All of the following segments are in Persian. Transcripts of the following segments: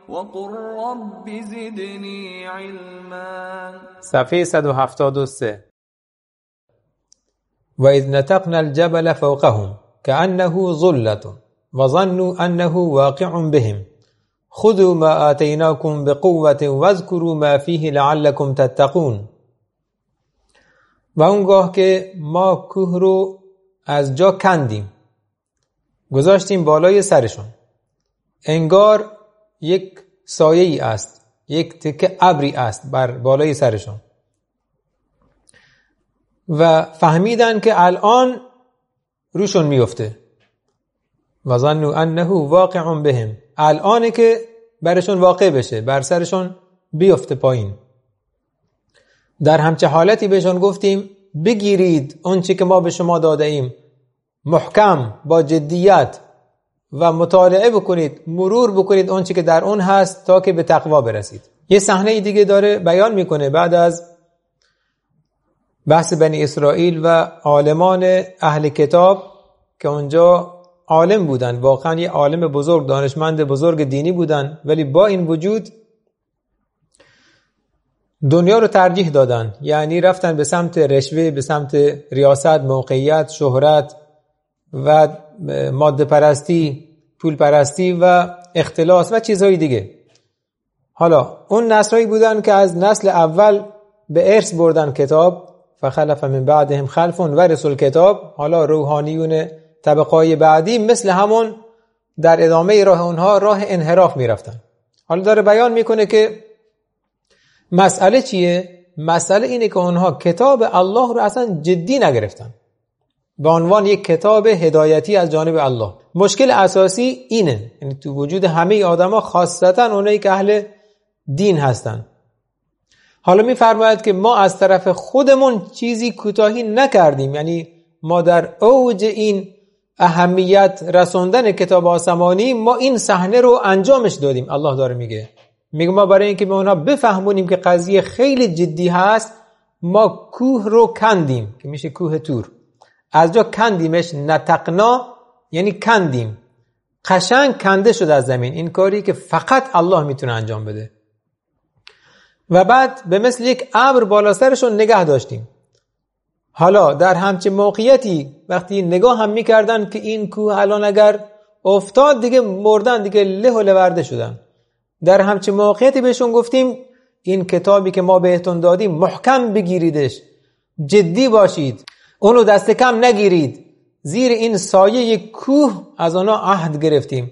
وقل رب زدني علما. صفحه 173. وإذ نتقنا الجبل فوقهم كأنه ظلة وظنوا أنه واقع بهم خذوا ما آتيناكم بقوة واذكروا ما فيه لعلكم تتقون. و اونگاه که ما کوه رو از جا کندیم گذاشتیم بالای سرشون، انگار یک سایه‌ای است، یک تکه ابری است بر بالای سرشون و فهمیدن که الان روشون میفته. و ظنوا انه واقع بهم، الانه که برشون واقع بشه، بر سرشون بیفته پایین. در همچه حالتی بهشون گفتیم بگیرید اون چی که ما به شما داده ایم محکم با جدیت و مطالعه بکنید، مرور بکنید اون چی که در اون هست تا که به تقوا برسید. یه صحنه دیگه داره بیان میکنه بعد از بحث بنی اسرائیل و عالمان اهل کتاب که اونجا عالم بودن، واقعا یه عالم بزرگ، دانشمند بزرگ دینی بودن، ولی با این وجود دنیا رو ترجیح دادن، یعنی رفتن به سمت رشوه، به سمت ریاست، موقعیت، شهرت و ماده پرستی، پول پرستی و اختلاس و چیزهای دیگه. حالا اون نسل‌هایی بودن که از نسل اول به ارث بردن کتاب، فخلف من بعدهم خلف ورثوا الکتاب. حالا روحانیون طبقه‌های بعدی مثل همون در ادامه راه اونها راه انحراف میرفتن. حالا داره بیان میکنه که مسئله چیه؟ مسئله اینه که اونها کتاب الله رو اصلا جدی نگرفتن به عنوان یک کتاب هدایتی از جانب الله. مشکل اساسی اینه، یعنی تو وجود همه آدما، خاصتا اونایی که اهل دین هستن. حالا میفرماید که ما از طرف خودمون چیزی کوتاهی نکردیم، یعنی ما در اوج این اهمیت رسوندن کتاب آسمانی ما این صحنه رو انجامش دادیم. الله داره میگه ما برای اینکه به اونها بفهمونیم که قضیه خیلی جدی هست ما کوه رو کندیم، که میشه کوه تور. از جا کندیمش، نتقنا یعنی کندیم، قشنگ کنده شد از زمین. این کاری که فقط الله میتونه انجام بده. و بعد به مثل یک ابر بالا سرشون نگه داشتیم. حالا در همچه موقعیتی وقتی نگاه هم میکردن که این کوه الان اگر افتاد دیگه مردن، دیگه له و لورده شدن، در همچه موقعیتی بهشون گفتیم این کتابی که ما بهتون دادیم محکم بگیریدش، جدی باشید، اونو دست کم نگیرید. زیر این سایه کوه از اونا عهد گرفتیم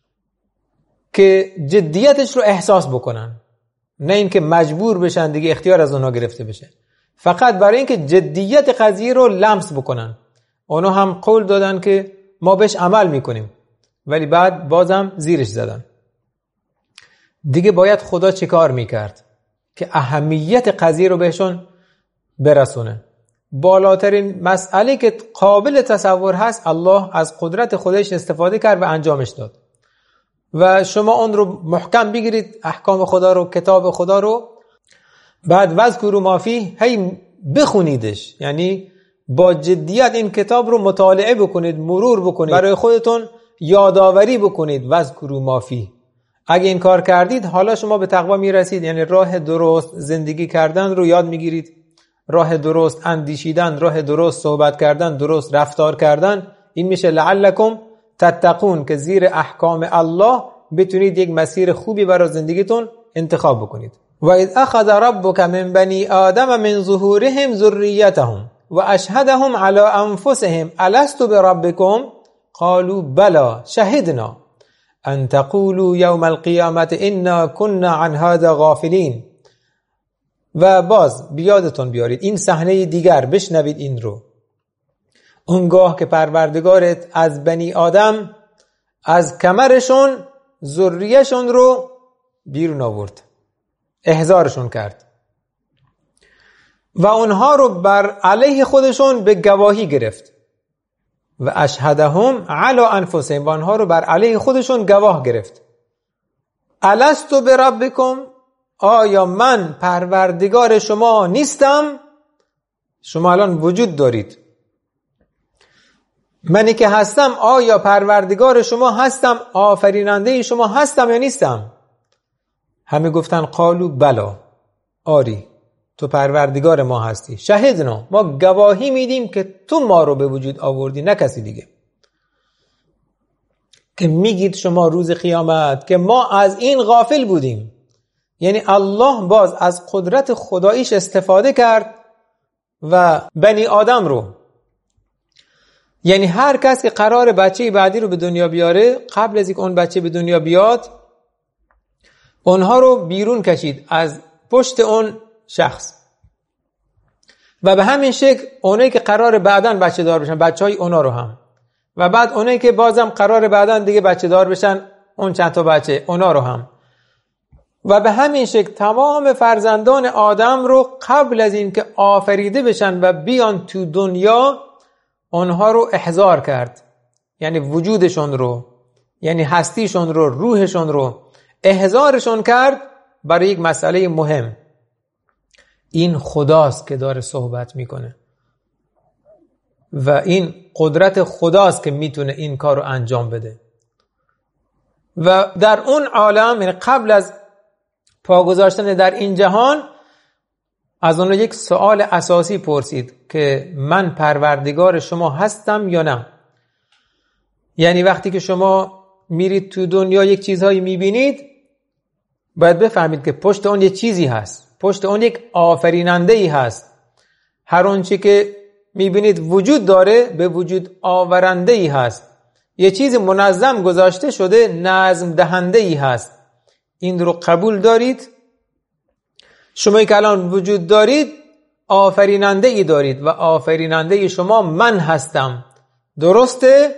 که جدیتش رو احساس بکنن، نه اینکه مجبور بشن دیگه اختیار از اونا گرفته بشه، فقط برای اینکه جدیت قضیه رو لمس بکنن. اونا هم قول دادن که ما بهش عمل میکنیم، ولی بعد بازم زیرش زدن. دیگه باید خدا چه کار میکرد که اهمیت قضیه رو بهشون برسونه؟ بالاترین مسئله که قابل تصور هست الله از قدرت خودش استفاده کرد و انجامش داد. و شما اون رو محکم بگیرید، احکام خدا رو، کتاب خدا رو، بعد وذکروا ما فیه، هی بخونیدش، یعنی با جدیت این کتاب رو مطالعه بکنید، مرور بکنید، برای خودتون یادآوری بکنید. وذکروا ما فیه، اگه این کار کردید حالا شما به تقوا میرسید، یعنی راه درست زندگی کردن رو یاد میگیرید، راه درست اندیشیدن، راه درست صحبت کردن، درست رفتار کردن. این میشه لعلکم تتقون، که زیر احکام الله بتونید یک مسیر خوبی برای زندگیتون انتخاب بکنید. و اذ اخذ ربک من بنی آدم من ظهورهم ذریتهم و اشهدهم علی انفسهم الست بربکم قالوا بلی شهدنا ان تقولوا یوم القیامة انا كنا عن هذا غافلین. و باز بیادتون بیارید این صحنه دیگر، بشنوید این رو. اونگاه که پروردگارت از بنی آدم از کمرشون ذریه‌شون رو بیرون آورد، احضارشون کرد و اونها رو بر علیه خودشون به گواهی گرفت. و اشهدهم علی انفسهم، و اونها رو بر علیه خودشون گواه گرفت. الست بربکم، آیا من پروردگار شما نیستم؟ شما الان وجود دارید، منی که هستم آیا پروردگار شما هستم، آفریننده شما هستم یا نیستم؟ همه گفتن قالو بلا، آری تو پروردگار ما هستی، شهدنا، ما گواهی میدیم که تو ما رو به وجود آوردی، نه کسی دیگه. که میگید شما روز قیامت که ما از این غافل بودیم. یعنی الله باز از قدرت خداییش استفاده کرد و بنی آدم رو، یعنی هر کس که قرار بچه بعدی رو به دنیا بیاره، قبل از اینکه اون بچه به دنیا بیاد اونها رو بیرون کشید از پشت اون شخص و به همین شکل اونایی که قرار بعداً بچه دار بشن بچهای اونا رو هم، و بعد اونایی که بازم قرار بعداً دیگه بچه دار بشن اون چند تا بچه اونا رو هم، و به همین شکل تمام فرزندان آدم رو قبل از این که آفریده بشن و بیان تو دنیا اونها رو احضار کرد. یعنی وجودشون رو، یعنی هستیشون رو، روحشون رو احضارشون کرد برای یک مسئله مهم. این خداست که داره صحبت میکنه و این قدرت خداست که میتونه این کار رو انجام بده. و در اون عالم، یعنی قبل از پا گذاشتن در این جهان، از اون یک سوال اساسی پرسید که من پروردگار شما هستم یا نه. یعنی وقتی که شما میرید تو دنیا یک چیزهایی میبینید، باید بفهمید که پشت اون یک چیزی هست، پشت اون یک آفریننده‌ای هست. هر اونچه که میبینید وجود داره به وجود آورنده‌ای هست، یه چیز منظم گذاشته شده، نظم دهنده‌ای هست. این رو قبول دارید؟ شما که الان وجود دارید آفریننده ای دارید و آفریننده شما من هستم، درسته؟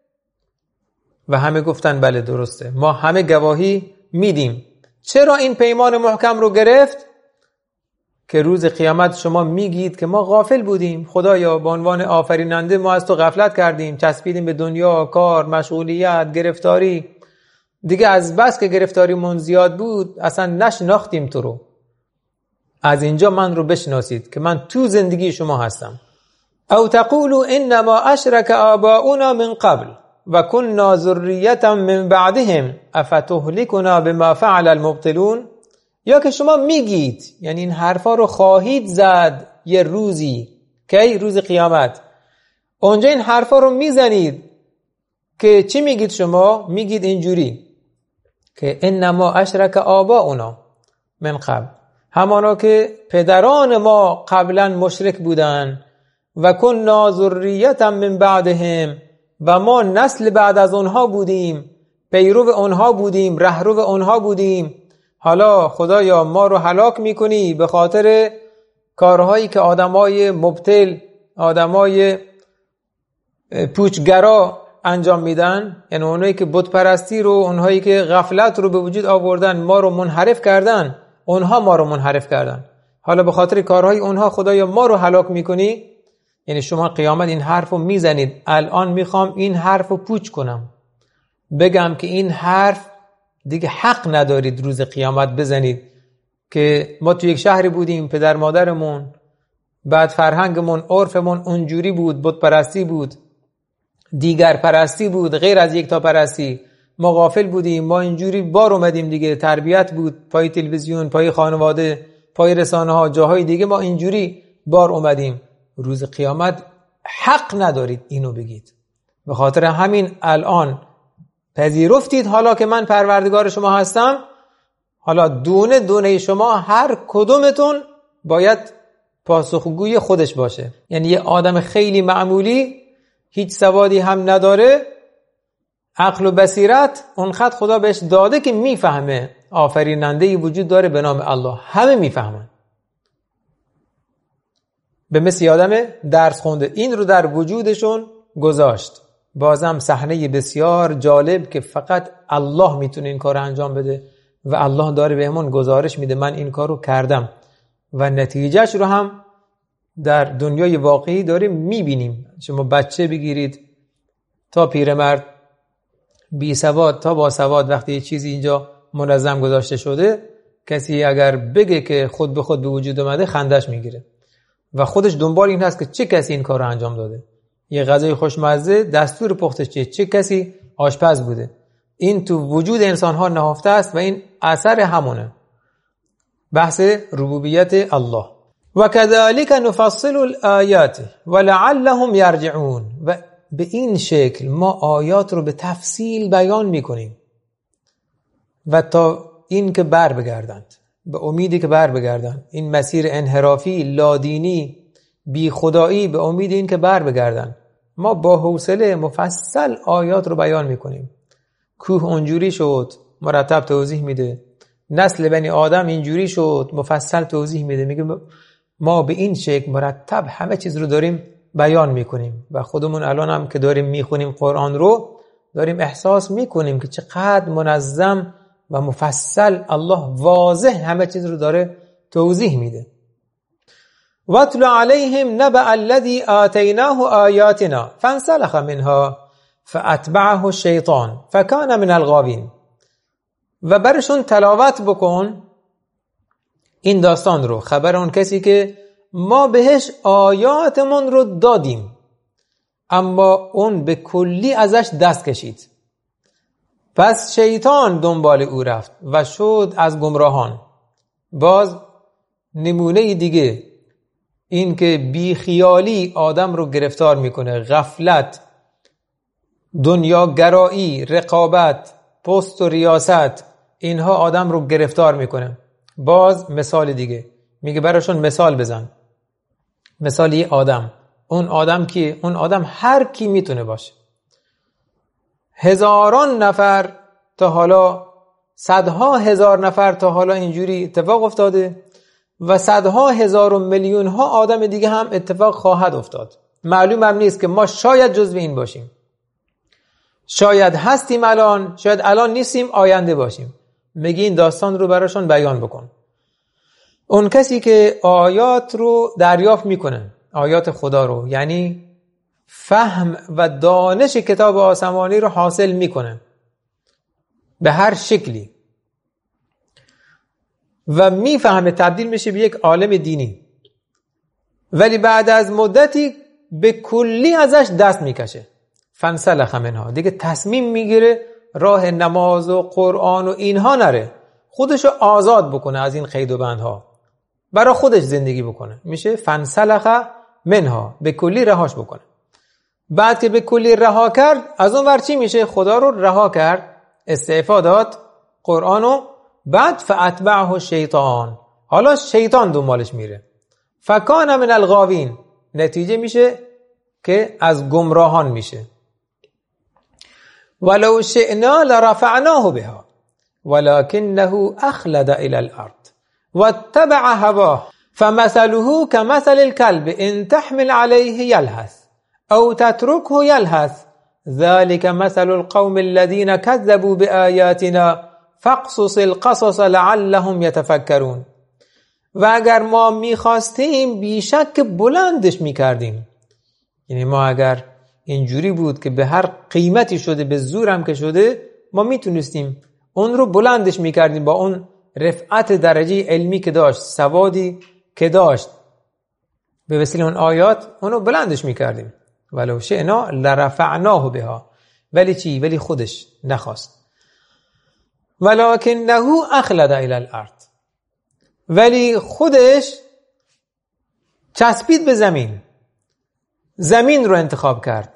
و همه گفتن بله درسته، ما همه گواهی میدیم. چرا این پیمان محکم رو گرفت؟ که روز قیامت شما میگید که ما غافل بودیم، خدایا به عنوان آفریننده ما از تو غفلت کردیم، چسبیدیم به دنیا، کار، مشغولیت، گرفتاری، دیگه از بس که گرفتاریمون زیاد بود اصلا نشناختیم تو رو. از اینجا من رو بشناسید که من تو زندگی شما هستم. او تقولوا انما اشرك آباؤنا من قبل و كنا ذریة من بعدهم افتهلكنا بما فعل المبطلون. یا که شما میگید، یعنی این حرفا رو خواهید زد یه روزی، کی؟ روز قیامت. اونجا این حرفا رو میزنید که چی میگید؟ شما میگید اینجوری که انما اشرک آباؤنا من قبل، همانا که پدران ما قبلا مشرک بودن، و کنا ذریة من بعدهم، و ما نسل بعد از اونها بودیم، پیرو اونها بودیم، رهرو اونها بودیم. حالا خدایا ما رو هلاک میکنی به خاطر کارهایی که آدمای مبتل، آدمای پوچگرا انجام میدن، یعنی اونایی که بت پرستی رو، اونهایی که غفلت رو به وجود آوردن، ما رو منحرف کردن، اونها ما رو منحرف کردن. حالا به خاطر کارهای اونها خدایا ما رو هلاک میکنی. یعنی شما قیامت این حرف رو میزنید. الان میخوام این حرف رو پوچ کنم، بگم که این حرف دیگه حق ندارید روز قیامت بزنید که ما تو یک شهری بودیم، پدر مادرمون، بعد فرهنگمون، عرفمون اونجوری بود، بت پرستی بود، دیگر پرستی بود، غیر از یک تا پرستی، ما غافل بودیم، ما اینجوری بار اومدیم دیگه، تربیت بود، پای تلویزیون، پای خانواده، پای رسانه ها، جاهای دیگه ما اینجوری بار اومدیم. روز قیامت حق ندارید اینو بگید. به خاطر همین الان پذیرفتید حالا که من پروردگار شما هستم، حالا دونه دونه شما هر کدومتون باید پاسخگوی خودش باشه. یعنی یه آدم خیلی معمولی، هیچ سوادی هم نداره، عقل و بصیرت اونقدر خدا بهش داده که میفهمه آفریننده‌ای وجود داره به نام الله، همه میفهمن. به مثل آدم درس خونده این رو در وجودشون گذاشت. بازم صحنه بسیار جالب که فقط الله میتونه این کار انجام بده و الله داره بهمون گزارش میده من این کار رو کردم و نتیجهش رو هم در دنیای واقعی داریم میبینیم. شما بچه بگیرید تا پیرمرد، بی سواد تا با سواد، وقتی یه چیزی اینجا منظم گذاشته شده، کسی اگر بگه که خود به خود به وجود اومده خندش میگیره و خودش دنبال این هست که چه کسی این کار رو انجام داده. یه غذای خوشمزه دستور پختش چه کسی آشپز بوده. این تو وجود انسان ها نهفته است و این اثر همونه. بحث ربوبیت الله. و کذالک نفصل الآیات ولعلهم یرجعون، و به این شکل ما آیات رو به تفصیل بیان میکنیم و تا این که بر بگردند، به امیدی که بر بگردند، این مسیر انحرافی، لادینی، بی خدایی، به امید این که بر بگردند، ما با حوصله مفصل آیات رو بیان میکنیم. کوه اونجوری شد، مرتب توضیح میده. نسل بنی آدم اینجوری شد، مفصل توضیح میده. میگه ما به این شکل مرتب همه چیز رو داریم بیان میکنیم و خودمون الان هم که داریم میخونیم قرآن رو، داریم احساس میکنیم که چقدر منظم و مفصل الله واضح همه چیز رو داره توضیح میده. وَاتْلُ عَلَيْهِمْ نَبَأَ الَّذِي آتَيْنَاهُ آیَاتِنَا فَانْسَلَخَ مِنْهَا فَأَتْبَعَهُ الشَّیطَانُ فَكَانَ مِنَ الْغَاوِینَ. و برشون تلاوت بکن این داستان رو، خبر اون کسی که ما بهش آیاتمون رو دادیم اما اون به کلی ازش دست کشید. پس شیطان دنبال او رفت و شد از گمراهان. باز نمونه دیگه این که بی خیالی آدم رو گرفتار میکنه، غفلت، دنیاگرایی، رقابت، پست و ریاست، اینها آدم رو گرفتار میکنه. باز مثال دیگه میگه براشون مثال بزن. مثال یه آدم. اون آدم کی؟ اون آدم هر کی میتونه باشه. هزاران نفر تا حالا، صدها هزار نفر تا حالا اینجوری اتفاق افتاده و صدها هزار و میلیون ها آدم دیگه هم اتفاق خواهد افتاد. معلوم هم نیست که ما شاید جزو این باشیم، شاید هستیم الان، شاید الان نیستیم، آینده باشیم. میگی این داستان رو براشون بیان بکن. اون کسی که آیات رو دریافت میکنه، آیات خدا رو، یعنی فهم و دانش کتاب آسمانی رو حاصل میکنه به هر شکلی و میفهمه، تبدیل میشه به یک عالم دینی، ولی بعد از مدتی به کلی ازش دست میکشه. فانسلخ منها، دیگه تصمیم میگیره راه نماز و قرآن و اینها نره، خودشو آزاد بکنه از این قید و بندها، برای خودش زندگی بکنه. میشه فانسلخ منها، به کلی رهاش بکنه. بعد که به کلی رها کرد، از اون ور چی میشه؟ خدا رو رها کرد، استعفا داد، قرآنو. بعد فاتبعه الشیطان، حالا شیطان دنبالش میره. فکان من الغاوین، نتیجه میشه که از گمراهان میشه. ولو شئنا لرفعناه بها ولكنه اخلد الى الارض واتبع هواه فمثله كمثل الكلب ان تحمل عليه يلهث او تتركه يلهث ذلك مثل القوم الذين كذبوا بآياتنا فاقصص القصص لعلهم يتفكرون. و اگر ما میخواستیم بیشک بلندش میکردیم، یعنی ما اگر اینجوری بود که به هر قیمتی شده، به زورم که شده، ما میتونستیم اون رو بلندش میکردیم، با اون رفعت درجه علمی که داشت، سوادی که داشت، به وسیله اون آیات اونو بلندش میکردیم. ولو شئنا لرفعناه بها، ولی چی؟ ولی خودش نخواست. ولکنه اخلد الی الارض، ولی خودش چسبید به زمین، زمین رو انتخاب کرد،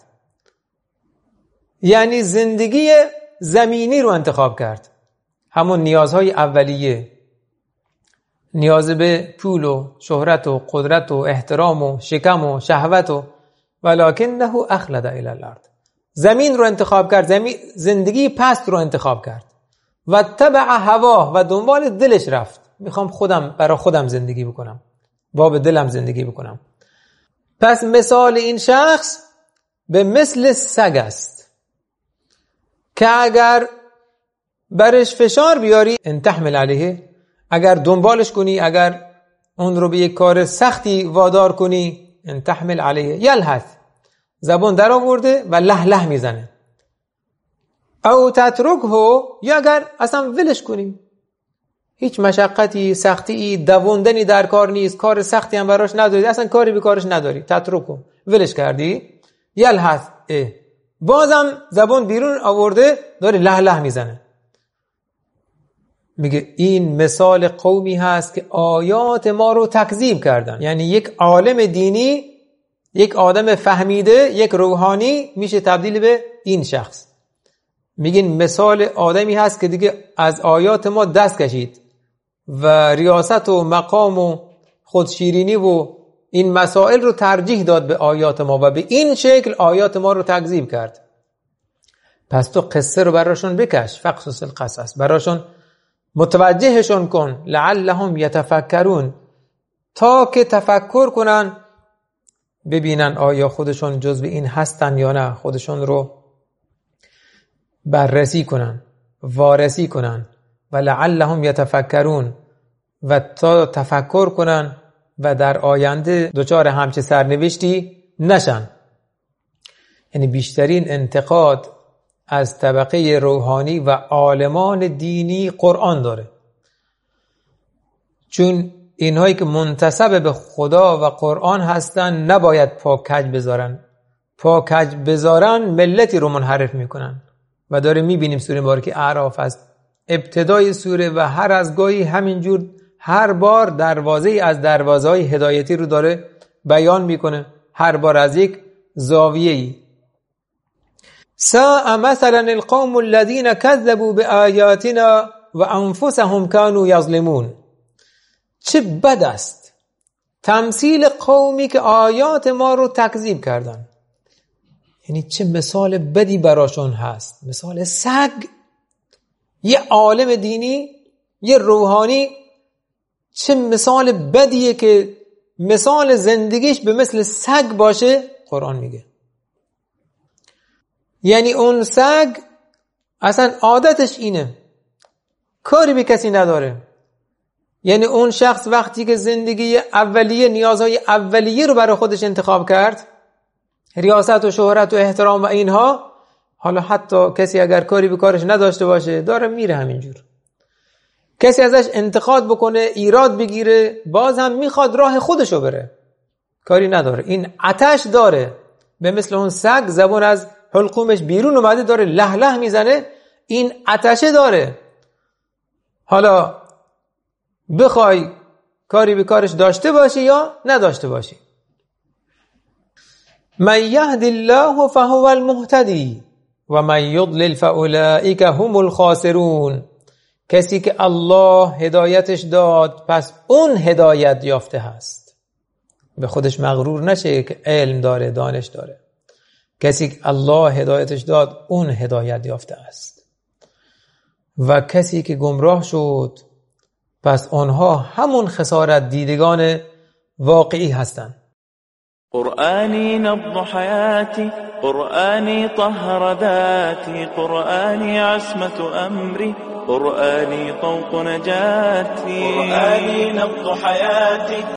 یعنی زندگی زمینی رو انتخاب کرد، همون نیازهای اولیه، نیاز به پول و شهرت و قدرت و احترام و شکم و شهوت و ولکنه اخلد الی الارض، زمین رو انتخاب کرد، زندگی پست رو انتخاب کرد. و تبع هواه، و دنبال دلش رفت، میخوام خودم برای خودم زندگی بکنم، با به دلم زندگی بکنم. پس مثال این شخص به مثل سگ است که اگر برش فشار بیاری، ان تحمل علیه، اگر دنبالش کنی، اگر اون رو به یک کار سختی وادار کنی، ان تحمل علیه یلهث، زبون در آورده و له له میزنه. او تترکه، یا اگر اصلا ولش کنیم، هیچ مشقتی، سختی، دووندنی در کار نیست، کار سختی هم براش نداری، اصلا کاری به کارش نداری، تترکه، ولش کردی، یلهث، بازم زبون بیرون آورده داره له له میزنه. میگه این مثال قومی هست که آیات ما رو تکذیب کردن. یعنی یک عالم دینی، یک آدم فهمیده، یک روحانی میشه تبدیل به این شخص. میگین مثال آدمی هست که دیگه از آیات ما دست کشید و ریاست و مقام و خودشیرینی و این مسائل رو ترجیح داد به آیات ما و به این شکل آیات ما رو تکذیب کرد. پس تو قصه رو براشون بکش، فقصص القصص، براشون متوجهشون کن، لعلهم یتفکرون، تا که تفکر کنن، ببینن آیا خودشون جزو این هستن یا نه، خودشون رو بررسی کنن، وارسی کنن. و لعلهم یتفکرون، و تا تفکر کنن و در آینده دچار همچه سرنوشتی نشن. یعنی بیشترین انتقاد از طبقه روحانی و عالمان دینی قرآن داره، چون اینهایی که منتسب به خدا و قرآن هستن نباید پا کج بذارن. پا کج بذارن ملتی رو منحرف میکنن و داره میبینیم سوره مبارکه اعراف از ابتدای سوره و هر از گاهی همینجور هر بار دروازه از دروازه‌های هدایتی رو داره بیان میکنه، هر بار از یک زاویه‌ای. ساء مثلا القوم الذين كذبوا بآياتنا وانفسهم كانوا يظلمون. چه بد است تمثیل قومی که آیات ما رو تکذیب کردن. یعنی چه مثال بدی براشون هست، مثال سگ. یه عالم دینی، یه روحانی، چه مثال بدیه که مثال زندگیش به مثل سگ باشه. قرآن میگه یعنی اون سگ اصلا عادتش اینه، کاری به کسی نداره. یعنی اون شخص وقتی که زندگی اولیه، نیازهای اولیه رو برای خودش انتخاب کرد، ریاست و شهرت و احترام و اینها، حالا حتی کسی اگر کاری به کارش نداشته باشه داره میره همینجور. کسی ازش انتقاد بکنه، ایراد بگیره، باز هم میخواد راه خودشو بره، کاری نداره. این آتش داره، به مثل اون سگ زبون از حلقومش بیرون اومده داره له له میزنه، این آتشه داره. حالا بخوای کاری به کارش داشته باشی یا نداشته باشی. من یهد الله فهو المهتدی و من یضلل فاولئک هم الخاسرون. کسی که الله هدایتش داد پس اون هدایت یافته هست. به خودش مغرور نشه که علم داره، دانش داره. کسی که الله هدایتش داد اون هدایت یافته است. و کسی که گمراه شد پس آنها همون خسارت دیدگان واقعی هستند. قرآني نبض حياتي، قرآني طهر ذاتي، قرآني عصمة أمري، قرآني طوق نجاتي، قرآني نبض حياتي.